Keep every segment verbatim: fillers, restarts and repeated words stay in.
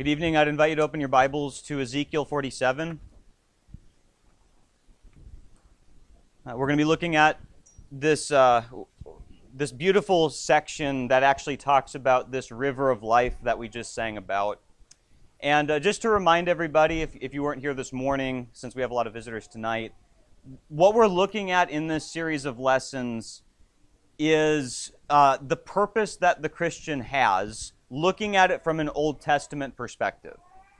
Good evening. I'd invite you to open your Bibles to Ezekiel forty-seven. Uh, we're going to be looking at this uh, this beautiful section that actually talks about this river of life that we just sang about. And uh, just to remind everybody, if, if you weren't here this morning, since we have a lot of visitors tonight, what we're looking at in this series of lessons is uh, the purpose that the Christian has, looking at it from an Old Testament perspective.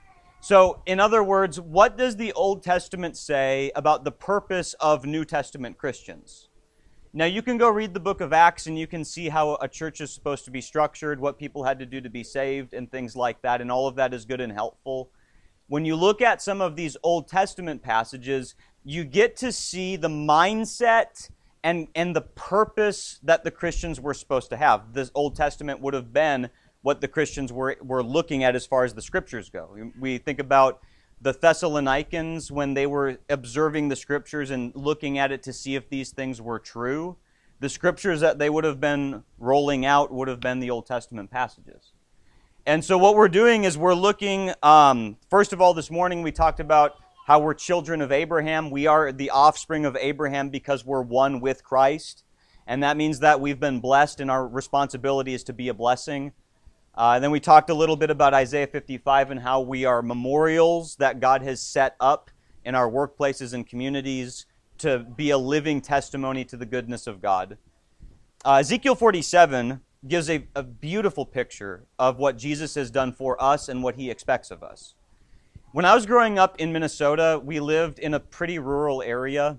So, in other words, what does the Old Testament say about the purpose of New Testament Christians? Now, you can go read the book of Acts and you can see how a church is supposed to be structured, what people had to do to be saved, and things like that, and all of that is good and helpful. When you look at some of these Old Testament passages, you get to see the mindset and, and the purpose that the Christians were supposed to have. This Old Testament would have been what the Christians were, were looking at as far as the Scriptures go. We think about the Thessalonians when they were observing the Scriptures and looking at it to see if these things were true. The Scriptures that they would have been rolling out would have been the Old Testament passages. And so what we're doing is we're looking, um, first of all, this morning we talked about how we're children of Abraham. We are the offspring of Abraham because we're one with Christ. And that means that we've been blessed and our responsibility is to be a blessing. Uh, and then we talked a little bit about Isaiah fifty-five and how we are memorials that God has set up in our workplaces and communities to be a living testimony to the goodness of God. Uh, Ezekiel forty-seven gives a, a beautiful picture of what Jesus has done for us and what he expects of us. When I was growing up in Minnesota, we lived in a pretty rural area,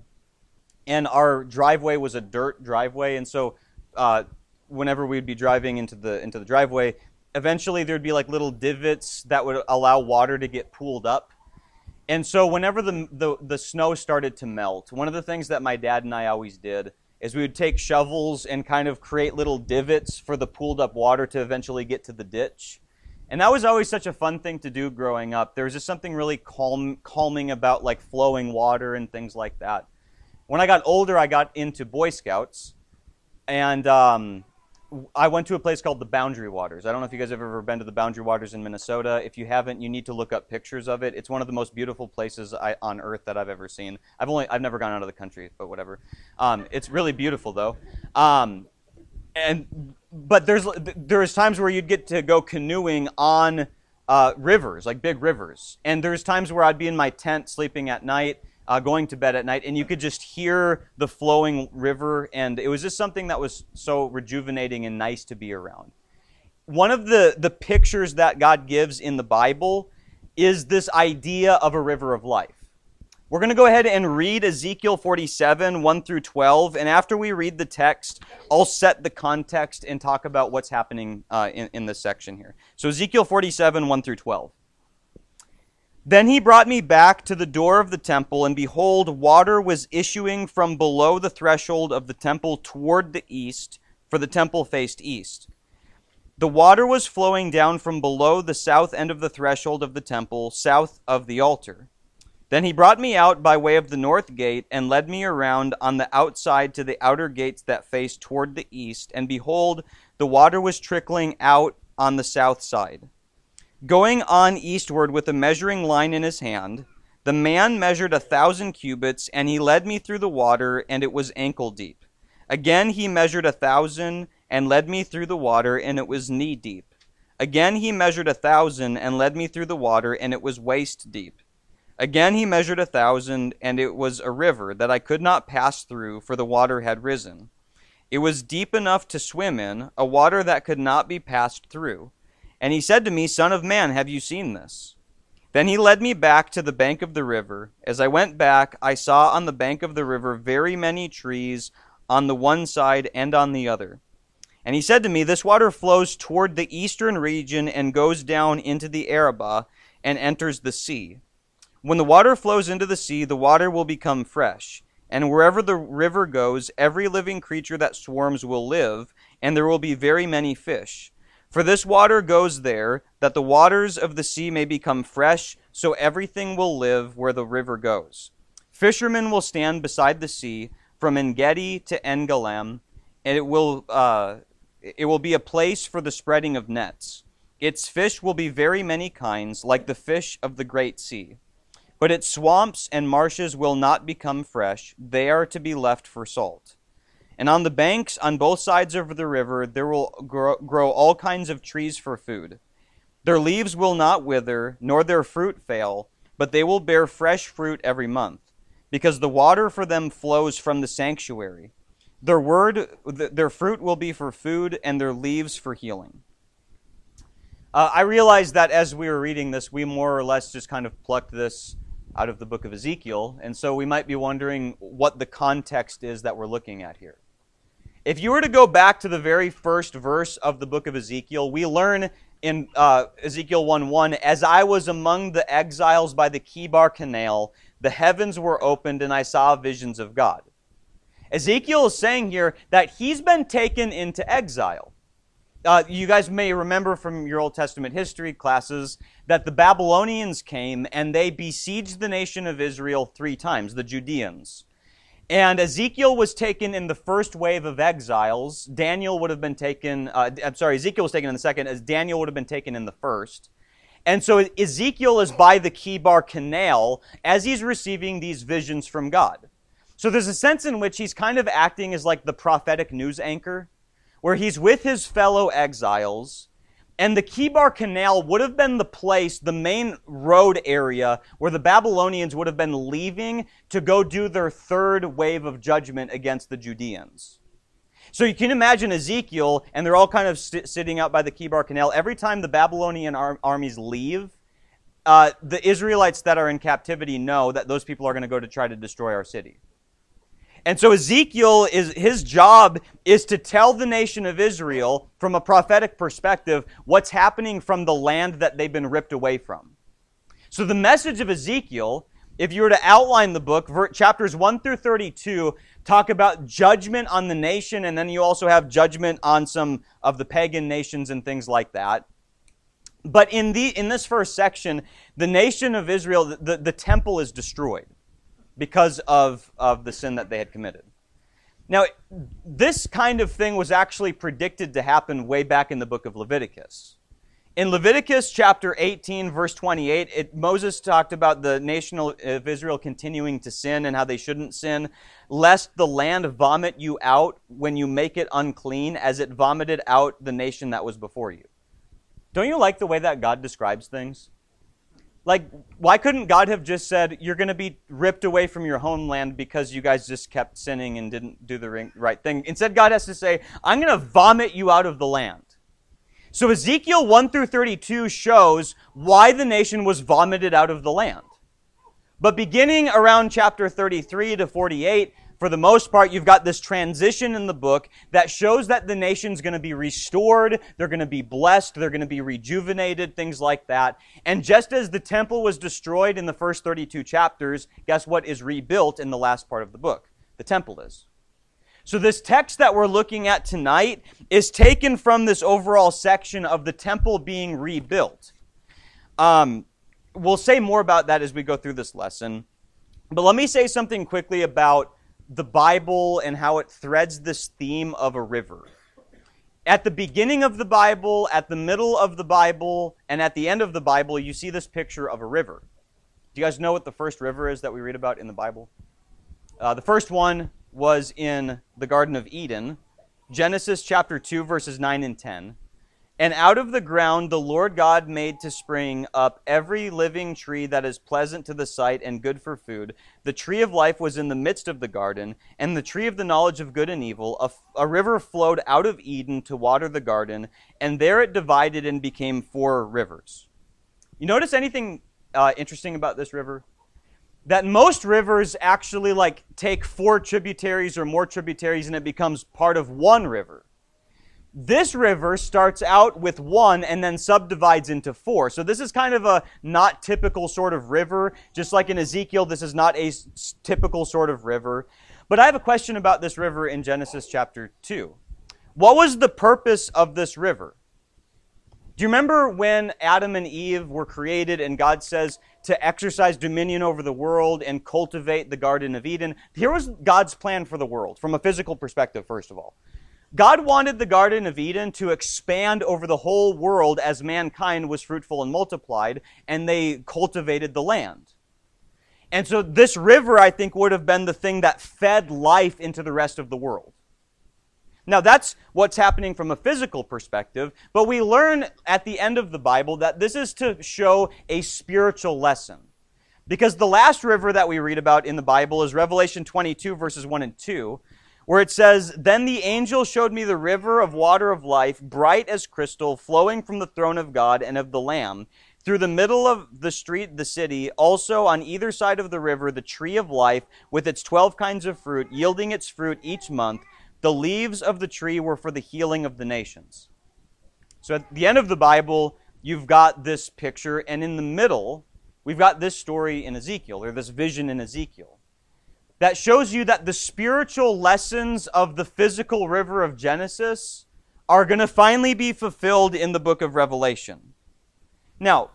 and our driveway was a dirt driveway, and so uh, whenever we'd be driving into the into the driveway, eventually there'd be like little divots that would allow water to get pooled up. And so whenever the, the the snow started to melt, one of the things that my dad and I always did is we would take shovels and kind of create little divots for the pooled up water to eventually get to the ditch. And that was always such a fun thing to do growing up. There was just something really calm, calming about like flowing water and things like that. When I got older, I got into Boy Scouts, and um, I went to a place called the Boundary Waters. I don't know if you guys have ever been to the Boundary Waters in Minnesota. If you haven't, you need to look up pictures of it. It's one of the most beautiful places I, on earth that I've ever seen. I've only I've never gone out of the country, but whatever. Um, it's really beautiful though. Um, and but there's there's times where you'd get to go canoeing on uh, rivers, like big rivers. And there's times where I'd be in my tent sleeping at night, Uh, going to bed at night, and you could just hear the flowing river, and it was just something that was so rejuvenating and nice to be around. One of the, the pictures that God gives in the Bible is this idea of a river of life. We're going to go ahead and read Ezekiel forty-seven, one through twelve, and after we read the text, I'll set the context and talk about what's happening uh, in, in this section here. So Ezekiel forty-seven, one through twelve. Then he brought me back to the door of the temple, and behold, water was issuing from below the threshold of the temple toward the east, for the temple faced east. The water was flowing down from below the south end of the threshold of the temple, south of the altar. Then he brought me out by way of the north gate, and led me around on the outside to the outer gates that faced toward the east, and behold, the water was trickling out on the south side. Going on eastward with a measuring line in his hand, the man measured a thousand cubits, and he led me through the water, and it was ankle deep. Again he measured a thousand, and led me through the water, and it was knee deep. Again he measured a thousand, and led me through the water, and it was waist deep. Again he measured a thousand, and it was a river that I could not pass through, for the water had risen. It was deep enough to swim in, a water that could not be passed through. And he said to me, Son of man, have you seen this? Then he led me back to the bank of the river. As I went back, I saw on the bank of the river very many trees on the one side and on the other. And he said to me, This water flows toward the eastern region and goes down into the Arabah and enters the sea. When the water flows into the sea, the water will become fresh. And wherever the river goes, every living creature that swarms will live, and there will be very many fish. For this water goes there, that the waters of the sea may become fresh, so everything will live where the river goes. Fishermen will stand beside the sea, from En-gedi to En-galam, and it will uh, it will be a place for the spreading of nets. Its fish will be very many kinds, like the fish of the great sea. But its swamps and marshes will not become fresh. They are to be left for salt. And on the banks, on both sides of the river, there will grow, grow all kinds of trees for food. Their leaves will not wither, nor their fruit fail, but they will bear fresh fruit every month, because the water for them flows from the sanctuary. Their word, their fruit will be for food, and their leaves for healing. Uh, I realized that as we were reading this, we more or less just kind of plucked this out of the book of Ezekiel, and so we might be wondering what the context is that we're looking at here. If you were to go back to the very first verse of the book of Ezekiel, we learn in uh, Ezekiel one one, as I was among the exiles by the Kibar Canal, the heavens were opened and I saw visions of God. Ezekiel is saying here that he's been taken into exile. Uh, you guys may remember from your Old Testament history classes that the Babylonians came and they besieged the nation of Israel three times, the Judeans. And Ezekiel was taken in the first wave of exiles. Daniel would have been taken, uh, I'm sorry, Ezekiel was taken in the second, as Daniel would have been taken in the first. And so Ezekiel is by the Kibar Canal as he's receiving these visions from God. So there's a sense in which he's kind of acting as like the prophetic news anchor, where he's with his fellow exiles, and the Kibar Canal would have been the place, the main road area, where the Babylonians would have been leaving to go do their third wave of judgment against the Judeans. So you can imagine Ezekiel, and they're all kind of st- sitting out by the Kibar Canal. Every time the Babylonian ar- armies leave, uh, the Israelites that are in captivity know that those people are going to go to try to destroy our city. And so Ezekiel, is his job is to tell the nation of Israel, from a prophetic perspective, what's happening from the land that they've been ripped away from. So the message of Ezekiel, if you were to outline the book, chapters one through thirty-two talk about judgment on the nation, and then you also have judgment on some of the pagan nations and things like that. But in the in this first section, the nation of Israel, the, the temple is destroyed because of, of the sin that they had committed. Now, this kind of thing was actually predicted to happen way back in the book of Leviticus. In Leviticus chapter eighteen, verse twenty-eight, it, Moses talked about the nation of Israel continuing to sin and how they shouldn't sin, lest the land vomit you out when you make it unclean, as it vomited out the nation that was before you. Don't you like the way that God describes things? Like, why couldn't God have just said, you're going to be ripped away from your homeland because you guys just kept sinning and didn't do the right thing? Instead, God has to say, I'm going to vomit you out of the land. So Ezekiel one through thirty-two shows why the nation was vomited out of the land. But beginning around chapter thirty-three to forty-eight, for the most part, you've got this transition in the book that shows that the nation's going to be restored, they're going to be blessed, they're going to be rejuvenated, things like that. And just as the temple was destroyed in the first thirty-two chapters, guess what is rebuilt in the last part of the book? The temple is. So this text that we're looking at tonight is taken from this overall section of the temple being rebuilt. Um, we'll say more about that as we go through this lesson. But let me say something quickly about the Bible and how it threads this theme of a river. At the beginning of the Bible, at the middle of the Bible, and at the end of the Bible, you see this picture of a river. Do you guys know what the first river is that we read about in the Bible? Uh, the first one was in the Garden of Eden, Genesis chapter two, verses nine and ten. And out of the ground the Lord God made to spring up every living tree that is pleasant to the sight and good for food. The tree of life was in the midst of the garden, and the tree of the knowledge of good and evil. A, a river flowed out of Eden to water the garden, and there it divided and became four rivers. You notice anything uh, interesting about this river? That most rivers actually like take four tributaries or more tributaries and it becomes part of one river. This river starts out with one and then subdivides into four. So this is kind of a not typical sort of river. Just like in Ezekiel, this is not a typical sort of river. But I have a question about this river in Genesis chapter two. What was the purpose of this river? Do you remember when Adam and Eve were created and God says to exercise dominion over the world and cultivate the Garden of Eden? Here was God's plan for the world, from a physical perspective, first of all. God wanted the Garden of Eden to expand over the whole world as mankind was fruitful and multiplied, and they cultivated the land. And so this river, I think, would have been the thing that fed life into the rest of the world. Now, that's what's happening from a physical perspective, but we learn at the end of the Bible that this is to show a spiritual lesson. Because the last river that we read about in the Bible is Revelation twenty-two, verses one and two, where it says, "Then the angel showed me the river of water of life, bright as crystal, flowing from the throne of God and of the Lamb. Through the middle of the street, the city, also on either side of the river, the tree of life, with its twelve kinds of fruit, yielding its fruit each month. The leaves of the tree were for the healing of the nations." So at the end of the Bible, you've got this picture, and in the middle, we've got this story in Ezekiel, or this vision in Ezekiel, that shows you that the spiritual lessons of the physical river of Genesis are going to finally be fulfilled in the book of Revelation. Now,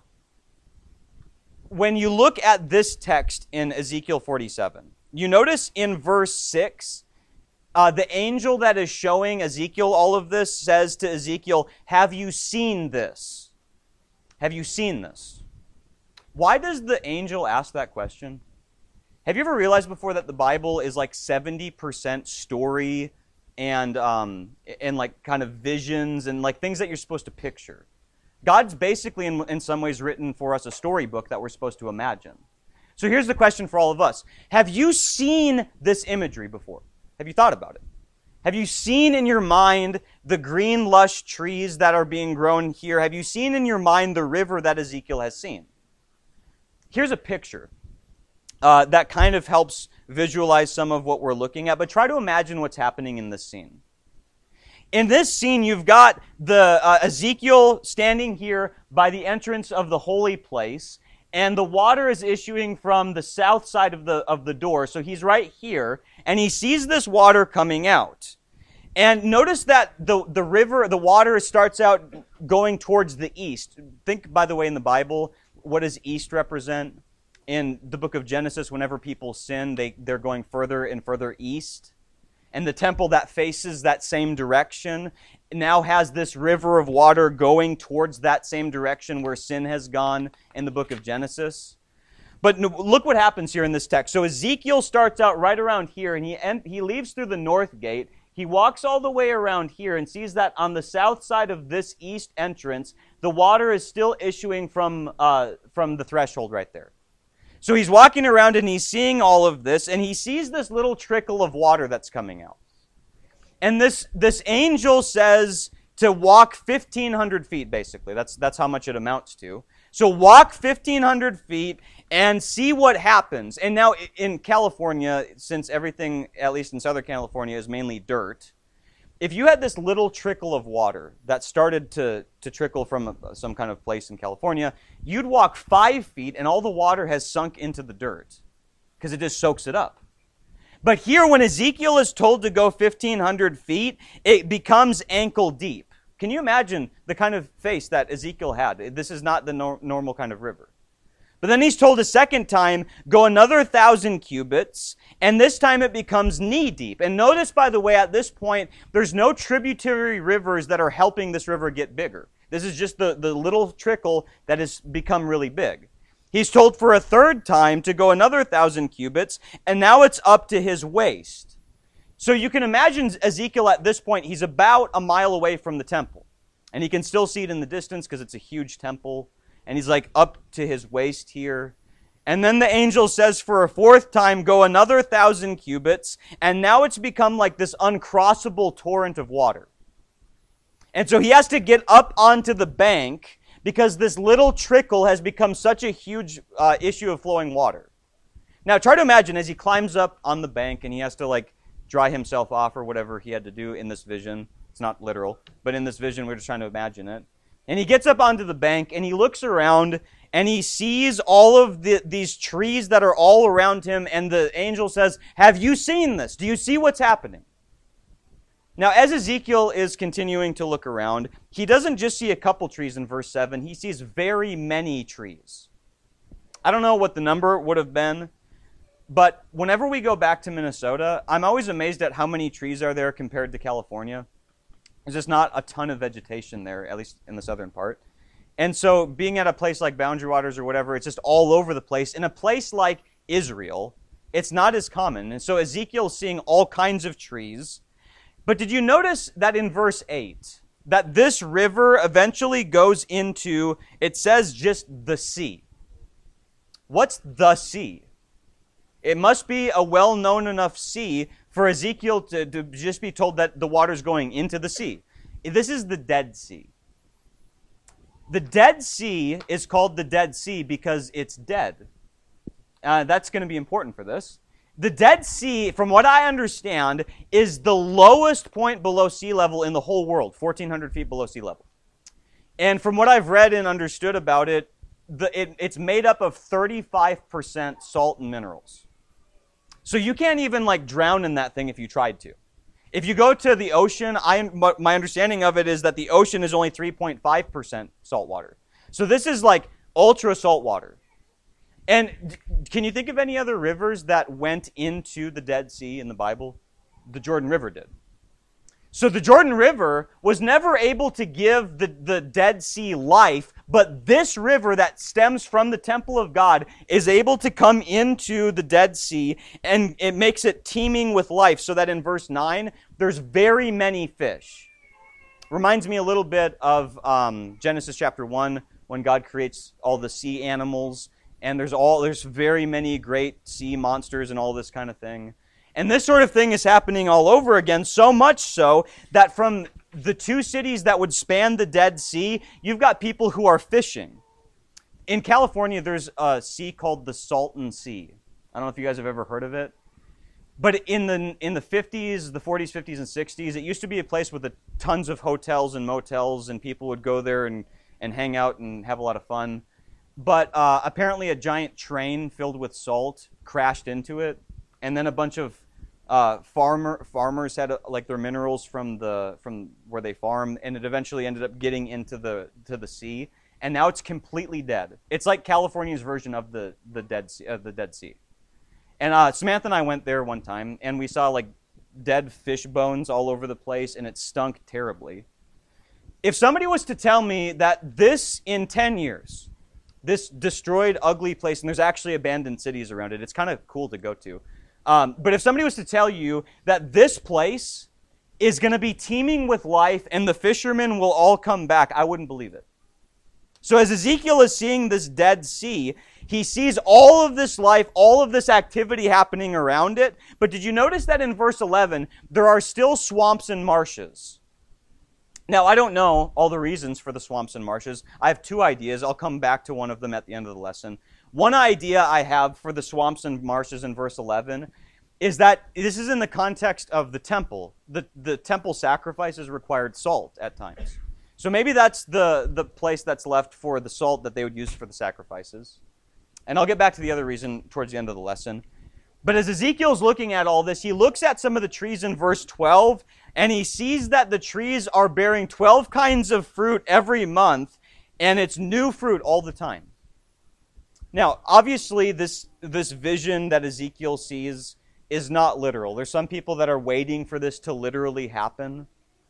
when you look at this text in Ezekiel forty-seven, you notice in verse six, uh, the angel that is showing Ezekiel all of this says to Ezekiel, "Have you seen this? Have you seen this?" Why does the angel ask that question? Have you ever realized before that the Bible is like seventy percent story and um, and like kind of visions and like things that you're supposed to picture? God's basically, in, in some ways, written for us a storybook that we're supposed to imagine. So here's the question for all of us. Have you seen this imagery before? Have you thought about it? Have you seen in your mind the green, lush trees that are being grown here? Have you seen in your mind the river that Ezekiel has seen? Here's a picture uh, that kind of helps visualize some of what we're looking at, but try to imagine what's happening in this scene. In this scene, you've got the uh, Ezekiel standing here by the entrance of the holy place, and the water is issuing from the south side of the of the door. So he's right here, and he sees this water coming out. And notice that the, the river, the water starts out going towards the east. Think, by the way, in the Bible, what does east represent? In the book of Genesis, whenever people sin, they, they're going further and further east. And the temple that faces that same direction now has this river of water going towards that same direction where sin has gone in the book of Genesis. But look what happens here in this text. So Ezekiel starts out right around here, and he en- he leaves through the north gate. He walks all the way around here and sees that on the south side of this east entrance, the water is still issuing from uh, from the threshold right there. So he's walking around and he's seeing all of this, and he sees this little trickle of water that's coming out. And this, this angel says to walk fifteen hundred feet, basically. That's, that's how much it amounts to. So walk fifteen hundred feet and see what happens. And now in California, since everything, at least in Southern California, is mainly dirt, if you had this little trickle of water that started to, to trickle from a, some kind of place in California, you'd walk five feet and all the water has sunk into the dirt because it just soaks it up. But here, when Ezekiel is told to go fifteen hundred feet, it becomes ankle deep. Can you imagine the kind of face that Ezekiel had? This is not the nor- normal kind of river. But then he's told a second time, go another thousand cubits, and this time it becomes knee deep. And notice, by the way, at this point, there's no tributary rivers that are helping this river get bigger. This is just the, the little trickle that has become really big. He's told for a third time to go another thousand cubits, and now it's up to his waist. So you can imagine Ezekiel at this point, he's about a mile away from the temple. And he can still see it in the distance because it's a huge temple. And he's like up to his waist here. And then the angel says for a fourth time, go another thousand cubits. And now it's become like this uncrossable torrent of water. And so he has to get up onto the bank because this little trickle has become such a huge uh, issue of flowing water. Now try to imagine as he climbs up on the bank and he has to like dry himself off or whatever he had to do in this vision. It's not literal, but in this vision we're just trying to imagine it. And he gets up onto the bank and he looks around and he sees all of the, these trees that are all around him, and the angel says, have you seen this? Do you see what's happening? Now, as Ezekiel is continuing to look around, he doesn't just see a couple trees in verse seven, he sees very many trees. I don't know what the number would have been, but whenever we go back to Minnesota, I'm always amazed at how many trees are there compared to California. There's just not a ton of vegetation there, at least in the southern part. And so being at a place like Boundary Waters or whatever, it's just all over the place. In a place like Israel, it's not as common. And so Ezekiel's seeing all kinds of trees. But did you notice that in verse eight, that this river eventually goes into, it says just the sea. What's the sea? It must be a well-known enough sea for Ezekiel to, to just be told that the water's going into the sea. This is the Dead Sea. The Dead Sea is called the Dead Sea because it's dead. Uh, that's going to be important for this. The Dead Sea, from what I understand, is the lowest point below sea level in the whole world, fourteen hundred feet below sea level. And from what I've read and understood about it, the, it it's made up of thirty-five percent salt and minerals. So you can't even like drown in that thing if you tried to. If you go to the ocean, I my understanding of it is that the ocean is only three point five percent salt water. So this is like ultra salt water. And can you think of any other rivers that went into the Dead Sea in the Bible? The Jordan River did. So the Jordan River was never able to give the, the Dead Sea life, but this river that stems from the temple of God is able to come into the Dead Sea, and it makes it teeming with life, so that in verse nine, there's very many fish. Reminds me a little bit of um, Genesis chapter one, when God creates all the sea animals, and there's all there's very many great sea monsters and all this kind of thing. And this sort of thing is happening all over again, so much so that from the two cities that would span the Dead Sea, you've got people who are fishing. In California, there's a sea called the Salton Sea. I don't know if you guys have ever heard of it. But in the in the fifties, the forties, fifties, and sixties, it used to be a place with a, tons of hotels and motels, and people would go there and, and hang out and have a lot of fun. But uh, apparently a giant train filled with salt crashed into it, and then a bunch of uh, farmer farmers had uh, like their minerals from the from where they farm, and it eventually ended up getting into the to the sea, and now it's completely dead. It's like California's version of the the Dead Sea, of the Dead Sea. And uh, Samantha and I went there one time, and we saw like dead fish bones all over the place, and it stunk terribly. If somebody was to tell me that this in ten years, this destroyed, ugly place, and there's actually abandoned cities around it, it's kind of cool to go to. Um, but if somebody was to tell you that this place is going to be teeming with life and the fishermen will all come back, I wouldn't believe it. So as Ezekiel is seeing this Dead Sea, he sees all of this life, all of this activity happening around it. But did you notice that in verse eleven, there are still swamps and marshes? Now, I don't know all the reasons for the swamps and marshes. I have two ideas. I'll come back to one of them at the end of the lesson. One idea I have for the swamps and marshes in verse eleven is that this is in the context of the temple. The, the temple sacrifices required salt at times. So maybe that's the, the place that's left for the salt that they would use for the sacrifices. And I'll get back to the other reason towards the end of the lesson. But as Ezekiel's looking at all this, he looks at some of the trees in verse twelve, and he sees that the trees are bearing twelve kinds of fruit every month, and it's new fruit all the time. Now, obviously, this, this vision that Ezekiel sees is not literal. There's some people that are waiting for this to literally happen.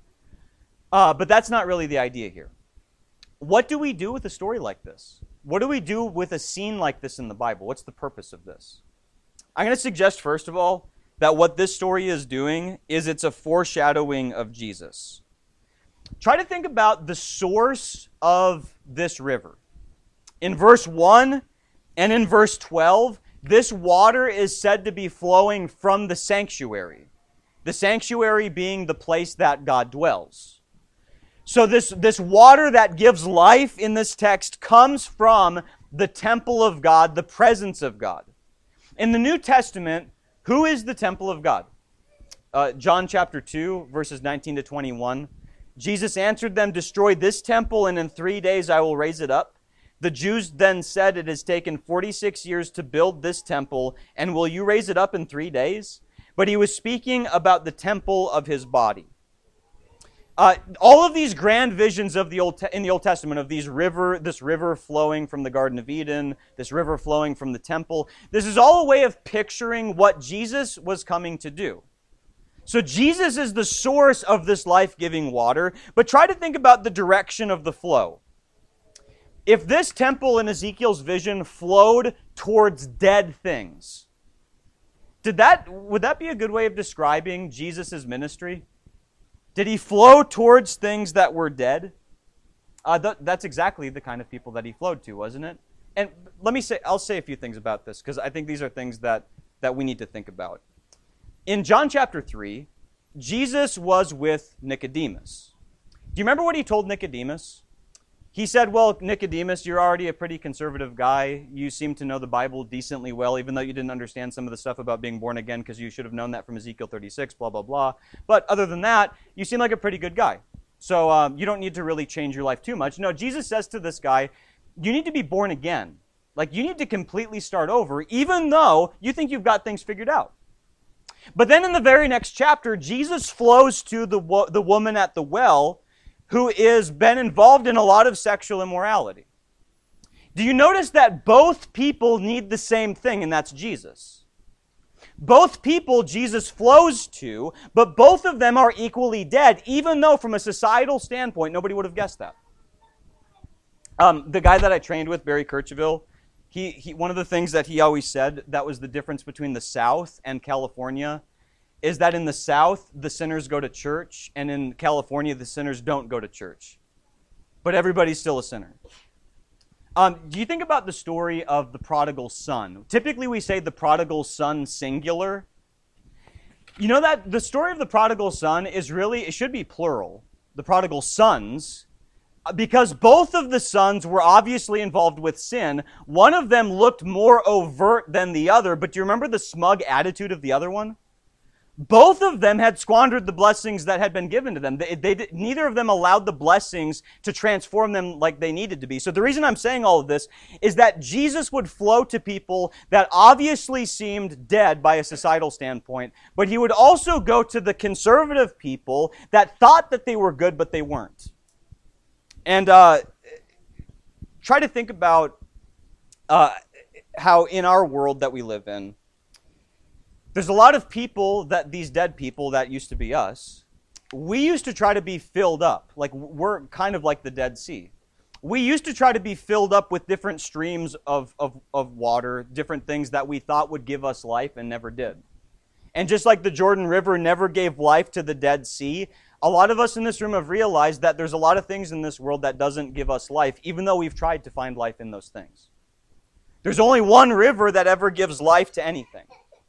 Uh, but that's not really the idea here. What do we do with a story like this? What do we do with a scene like this in the Bible? What's the purpose of this? I'm going to suggest, first of all, that what this story is doing is it's a foreshadowing of Jesus. Try to think about the source of this river. In verse one and in verse twelve, this water is said to be flowing from the sanctuary. The sanctuary being the place that God dwells. So this, this water that gives life in this text comes from the temple of God, the presence of God. In the New Testament, who is the temple of God? Uh, John chapter two, verses nineteen to twenty-one. Jesus answered them, "Destroy this temple, and in three days I will raise it up." The Jews then said, "It has taken forty-six years to build this temple, and will you raise it up in three days?" But he was speaking about the temple of his body. Uh, all of these grand visions of the Old Te- in the Old Testament of these river, this river flowing from the Garden of Eden, this river flowing from the temple, this is all a way of picturing what Jesus was coming to do. So Jesus is the source of this life-giving water, but try to think about the direction of the flow. If this temple in Ezekiel's vision flowed towards dead things, did that, would that be a good way of describing Jesus' ministry? Did he flow towards things that were dead? Uh, th- that's exactly the kind of people that he flowed to, wasn't it? And let me say, I'll say a few things about this, because I think these are things that, that we need to think about. In John chapter three, Jesus was with Nicodemus. Do you remember what he told Nicodemus? He said, well, Nicodemus, you're already a pretty conservative guy. You seem to know the Bible decently well, even though you didn't understand some of the stuff about being born again, because you should have known that from Ezekiel thirty-six, blah, blah, blah. But other than that, you seem like a pretty good guy. So um, you don't need to really change your life too much. No, Jesus says to this guy, you need to be born again. Like, you need to completely start over, even though you think you've got things figured out. But then in the very next chapter, Jesus flows to the, wo- the woman at the well who has been involved in a lot of sexual immorality. Do you notice that both people need the same thing, and that's Jesus? Both people Jesus flows to, but both of them are equally dead, even though from a societal standpoint, nobody would have guessed that. Um, the guy that I trained with, Barry Kirchville, He, he, one of the things that he always said that was the difference between the South and California is that in the South, the sinners go to church, and in California, the sinners don't go to church. But everybody's still a sinner. Um, do you think about the story of the prodigal son? Typically, we say the prodigal son singular. You know that the story of the prodigal son is really, it should be plural. The prodigal sons. Because both of the sons were obviously involved with sin. One of them looked more overt than the other, but do you remember the smug attitude of the other one? Both of them had squandered the blessings that had been given to them. They, they, neither of them allowed the blessings to transform them like they needed to be. So the reason I'm saying all of this is that Jesus would flow to people that obviously seemed dead by a societal standpoint, but he would also go to the conservative people that thought that they were good, but they weren't. And uh, try to think about uh, how in our world that we live in, there's a lot of people that these dead people that used to be us, we used to try to be filled up. Like, we're kind of like the Dead Sea. We used to try to be filled up with different streams of, of, of water, different things that we thought would give us life and never did. And just like the Jordan River never gave life to the Dead Sea, a lot of us in this room have realized that there's a lot of things in this world that doesn't give us life, even though we've tried to find life in those things. There's only one river that ever gives life to anything.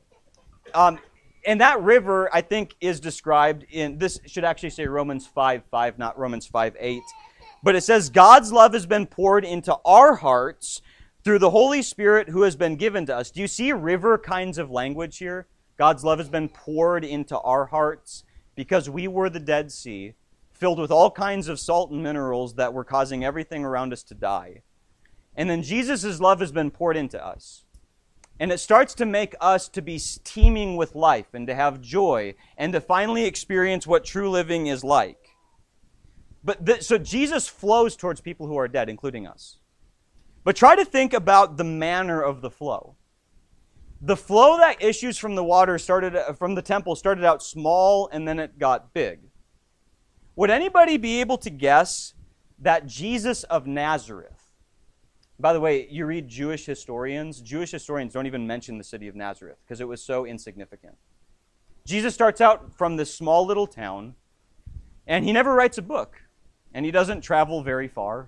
Um, and that river, I think, is described in, this should actually say Romans five five, not Romans five eight. But it says, God's love has been poured into our hearts through the Holy Spirit who has been given to us. Do you see river kinds of language here? God's love has been poured into our hearts because we were the Dead Sea, filled with all kinds of salt and minerals that were causing everything around us to die. And then Jesus' love has been poured into us. And it starts to make us to be teeming with life and to have joy and to finally experience what true living is like. But the, so Jesus flows towards people who are dead, including us. But try to think about the manner of the flow. The flow that issues from the water started from the temple started out small and then it got big. Would anybody be able to guess that Jesus of Nazareth? By the way, you read Jewish historians. Jewish historians don't even mention the city of Nazareth because it was so insignificant. Jesus starts out from this small little town, and he never writes a book, and he doesn't travel very far.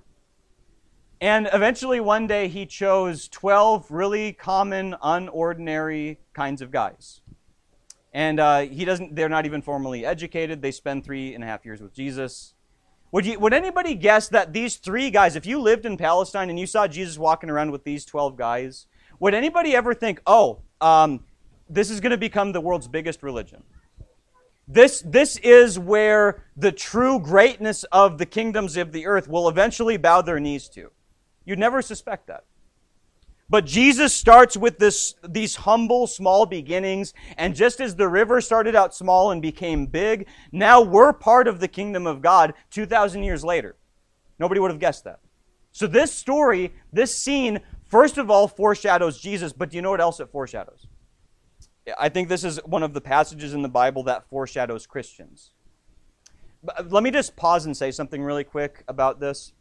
And eventually, one day, he chose twelve really common, unordinary kinds of guys. And uh, he doesn't. They're not even formally educated. They spend three and a half years with Jesus. Would you? Would anybody guess that these three guys, if you lived in Palestine and you saw Jesus walking around with these twelve guys, would anybody ever think, oh, um, this is going to become the world's biggest religion? This, this is where the true greatness of the kingdoms of the earth will eventually bow their knees to. You'd never suspect that. But Jesus starts with this, these humble, small beginnings, and just as the river started out small and became big, now we're part of the kingdom of God two thousand years later. Nobody would have guessed that. So this story, this scene, first of all, foreshadows Jesus, but do you know what else it foreshadows? I think this is one of the passages in the Bible that foreshadows Christians. But let me just pause and say something really quick about this.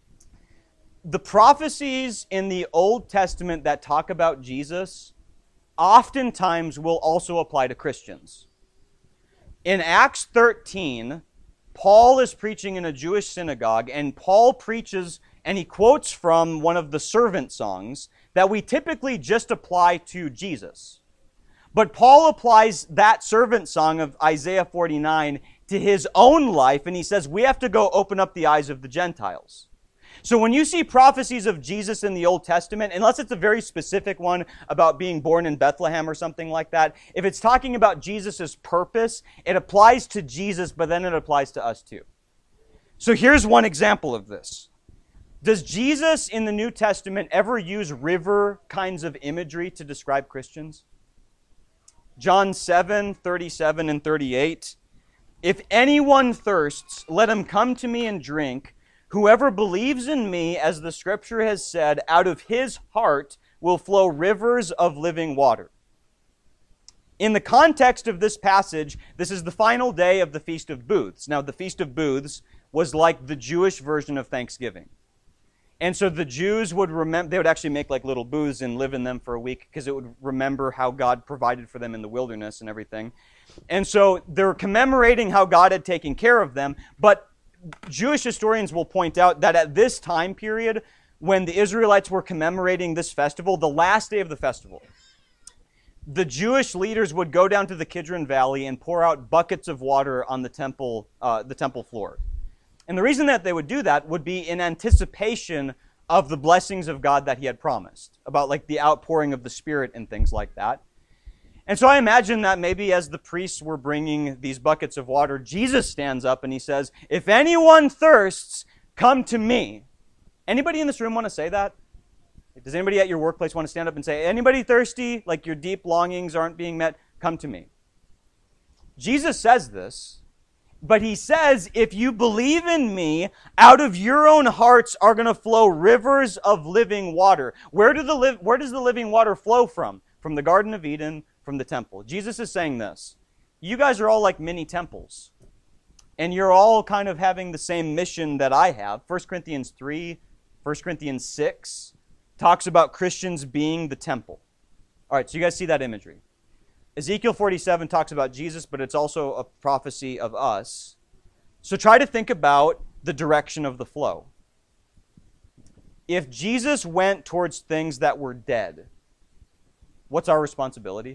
The prophecies in the Old Testament that talk about Jesus oftentimes will also apply to Christians. In Acts thirteen, Paul is preaching in a Jewish synagogue, and Paul preaches, and he quotes from one of the servant songs that we typically just apply to Jesus. But Paul applies that servant song of Isaiah forty-nine to his own life, and he says we have to go open up the eyes of the Gentiles. So when you see prophecies of Jesus in the Old Testament, unless it's a very specific one about being born in Bethlehem or something like that, if it's talking about Jesus' purpose, it applies to Jesus, but then it applies to us too. So here's one example of this. Does Jesus in the New Testament ever use river kinds of imagery to describe Christians? John seven, thirty-seven and thirty-eight. If anyone thirsts, let him come to me and drink. Whoever believes in me, as the scripture has said, out of his heart will flow rivers of living water. In the context of this passage, this is the final day of the Feast of Booths. Now, the Feast of Booths was like the Jewish version of Thanksgiving. And so the Jews would remember, they would actually make like little booths and live in them for a week because it would remember how God provided for them in the wilderness and everything. And so they're commemorating how God had taken care of them, but Jewish historians will point out that at this time period, when the Israelites were commemorating this festival, the last day of the festival, the Jewish leaders would go down to the Kidron Valley and pour out buckets of water on the temple, uh, the temple floor. And the reason that they would do that would be in anticipation of the blessings of God that he had promised, about like the outpouring of the Spirit and things like that. And so I imagine that maybe as the priests were bringing these buckets of water, Jesus stands up and he says, if anyone thirsts, come to me. Anybody in this room want to say that? Does anybody at your workplace want to stand up and say, anybody thirsty, like your deep longings aren't being met, come to me? Jesus says this, but he says, if you believe in me, out of your own hearts are going to flow rivers of living water. Where, do the li- where does the living water flow from? From the Garden of Eden, from the temple. Jesus is saying this. You guys are all like mini temples. And you're all kind of having the same mission that I have. First Corinthians three, First Corinthians six talks about Christians being the temple. All right, so you guys see that imagery. Ezekiel forty-seven talks about Jesus, but it's also a prophecy of us. So try to think about the direction of the flow. If Jesus went towards things that were dead, what's our responsibility?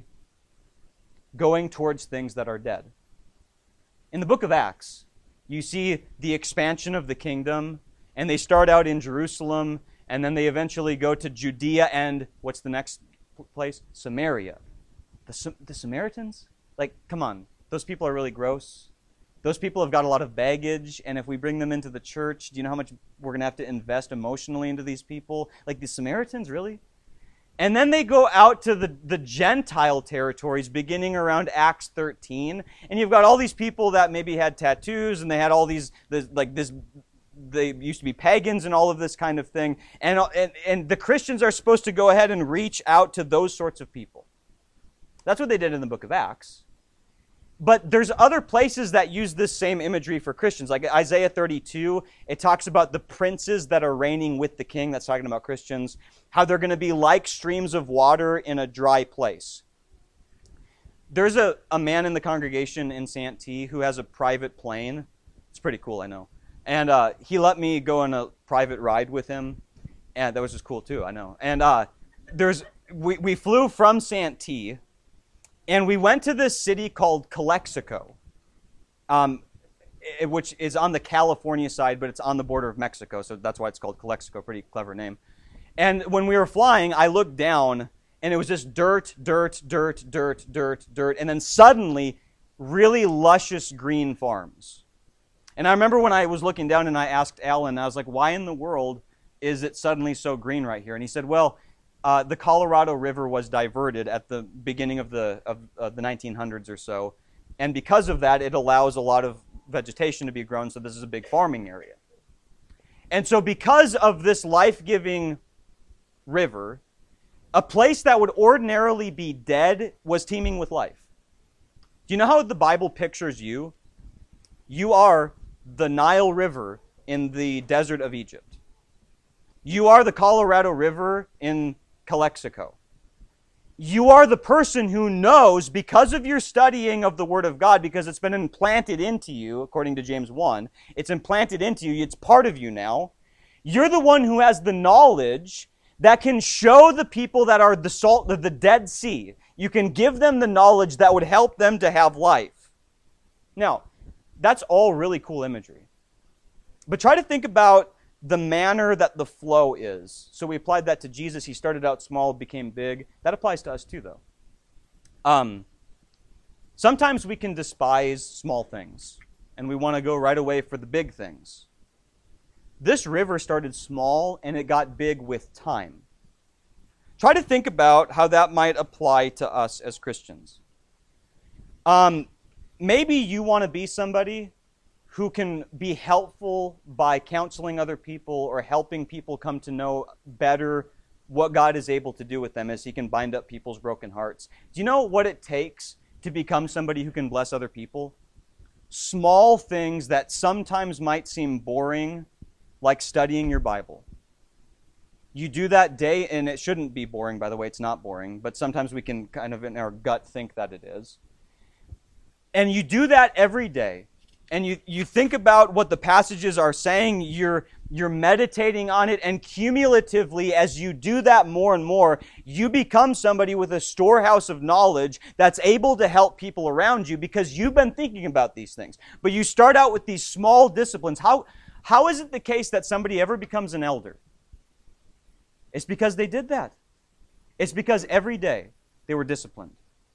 Going towards things that are dead. In the book of Acts, you see the expansion of the kingdom, and they start out in Jerusalem, and then they eventually go to Judea and, what's the next place? Samaria. The, the Samaritans? Like, come on, those people are really gross. Those people have got a lot of baggage, and if we bring them into the church, do you know how much we're going to have to invest emotionally into these people? Like the Samaritans, really? And then they go out to the, the Gentile territories beginning around Acts thirteen. And you've got all these people that maybe had tattoos and they had all these, this, like this, they used to be pagans and all of this kind of thing. And, and, and the Christians are supposed to go ahead and reach out to those sorts of people. That's what they did in the book of Acts. But there's other places that use this same imagery for Christians. Like Isaiah thirty-two, it talks about the princes that are reigning with the king. That's talking about Christians. How they're going to be like streams of water in a dry place. There's a, a man in the congregation in Santee who has a private plane. It's pretty cool, I know. And uh, he let me go on a private ride with him. And that was just cool too, I know. And uh, there's we, we flew from Santee. And we went to this city called Calexico, um, it, which is on the California side, but it's on the border of Mexico, so that's why it's called Calexico. Pretty clever name. And when we were flying, I looked down, and it was just dirt, dirt, dirt, dirt, dirt, dirt, and then suddenly, really luscious green farms. And I remember when I was looking down, and I asked Alan, I was like, why in the world is it suddenly so green right here? And he said, well, Uh, the Colorado River was diverted at the beginning of the of, of the nineteen hundreds or so, and because of that, it allows a lot of vegetation to be grown, so this is a big farming area. And so because of this life-giving river, A place that would ordinarily be dead was teeming with life. Do you know how the Bible pictures you? You are the Nile River in the desert of Egypt. You are the Colorado River in Calexico. You are the person who knows, because of your studying of the Word of God, because it's been implanted into you, according to James one, it's implanted into you, it's part of you now. You're the one who has the knowledge that can show the people that are the salt of the Dead Sea. You can give them the knowledge that would help them to have life. Now, that's all really cool imagery. But try to think about the manner that the flow is. So we applied that to Jesus. He started out small, became big. That applies to us too, though. Um, sometimes we can despise small things, and we want to go right away for the big things. This river started small, and it got big with time. Try to think about how that might apply to us as Christians. Um, maybe you want to be somebody who can be helpful by counseling other people or helping people come to know better what God is able to do with them as He can bind up people's broken hearts. Do you know what it takes to become somebody who can bless other people? Small things that sometimes might seem boring, like studying your Bible. You do that day, and it shouldn't be boring, by the way, it's not boring, but sometimes we can kind of in our gut think that it is. And you do that every day. And you, you think about what the passages are saying, you're, you're meditating on it, and cumulatively, as you do that more and more, you become somebody with a storehouse of knowledge that's able to help people around you because you've been thinking about these things. But you start out with these small disciplines. How, how is it the case that somebody ever becomes an elder? It's because they did that. It's because every day they were disciplined.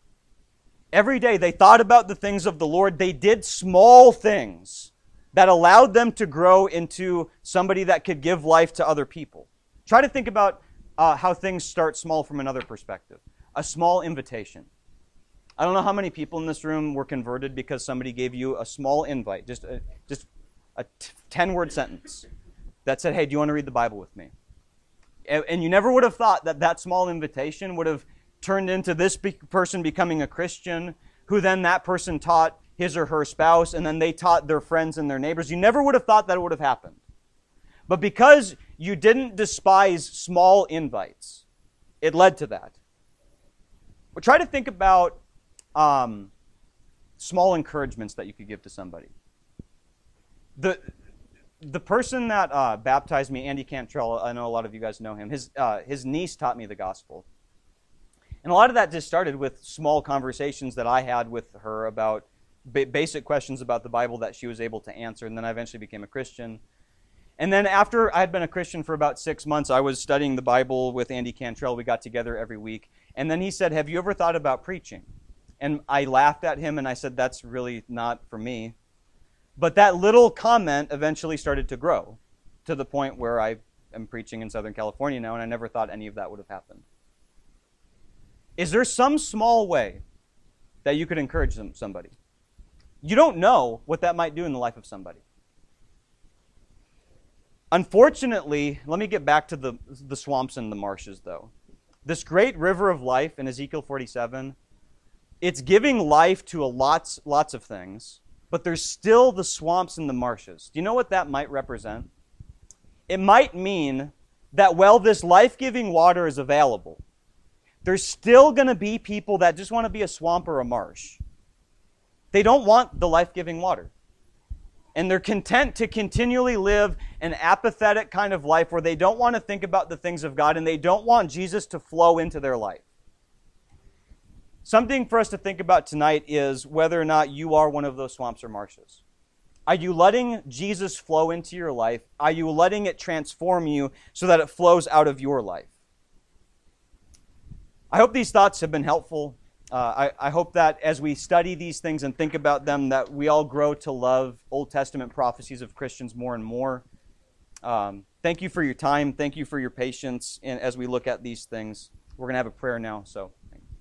Every day they thought about the things of the Lord. They did small things that allowed them to grow into somebody that could give life to other people. Try to think about uh, how things start small from another perspective. A small invitation. I don't know how many people in this room were converted because somebody gave you a small invite, just a, just a ten-word sentence that said, hey, do you want to read the Bible with me? And, and you never would have thought that that small invitation would have turned into this be- person becoming a Christian, who then that person taught his or her spouse, and then they taught their friends and their neighbors. You never would have thought that it would have happened. But because you didn't despise small invites, it led to that. But try to think about um, small encouragements that you could give to somebody. The the person that uh, baptized me, Andy Cantrell, I know a lot of you guys know him, his, uh, his niece taught me the gospel. And a lot of that just started with small conversations that I had with her about ba- basic questions about the Bible that she was able to answer, and then I eventually became a Christian. And then after I had been a Christian for about six months, I was studying the Bible with Andy Cantrell. We got together every week. And then he said, have you ever thought about preaching? And I laughed at him, and I said, that's really not for me. But that little comment eventually started to grow to the point where I am preaching in Southern California now, and I never thought any of that would have happened. Is there some small way that you could encourage them, somebody? You don't know what that might do in the life of somebody. Unfortunately, let me get back to the, the swamps and the marshes, though. This great river of life in Ezekiel forty-seven, it's giving life to a lots, lots of things, but there's still the swamps and the marshes. Do you know what that might represent? It might mean that while this life-giving water is available, there's still going to be people that just want to be a swamp or a marsh. They don't want the life-giving water. And they're content to continually live an apathetic kind of life where they don't want to think about the things of God and they don't want Jesus to flow into their life. Something for us to think about tonight is whether or not you are one of those swamps or marshes. Are you letting Jesus flow into your life? Are you letting it transform you so that it flows out of your life? I hope these thoughts have been helpful. Uh, I, I hope that as we study these things and think about them, that we all grow to love Old Testament prophecies of Christians more and more. Um, thank you for your time. Thank you for your patience and as we look at these things. We're going to have a prayer now, so...